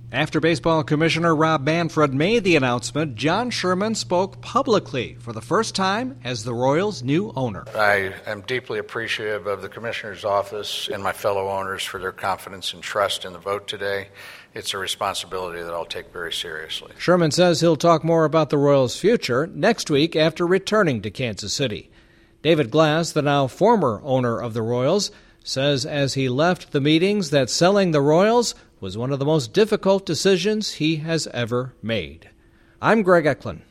After Baseball Commissioner Rob Manfred made the announcement, John Sherman spoke publicly for the first time as the Royals' new owner. I am deeply appreciative of the Commissioner's office and my fellow owners for their confidence and trust in the vote today. It's a responsibility that I'll take very seriously. Sherman says he'll talk more about the Royals' future next week after returning to Kansas City. David Glass, the now former owner of the Royals, says as he left the meetings that selling the Royals was one of the most difficult decisions he has ever made. I'm Greg Eklund.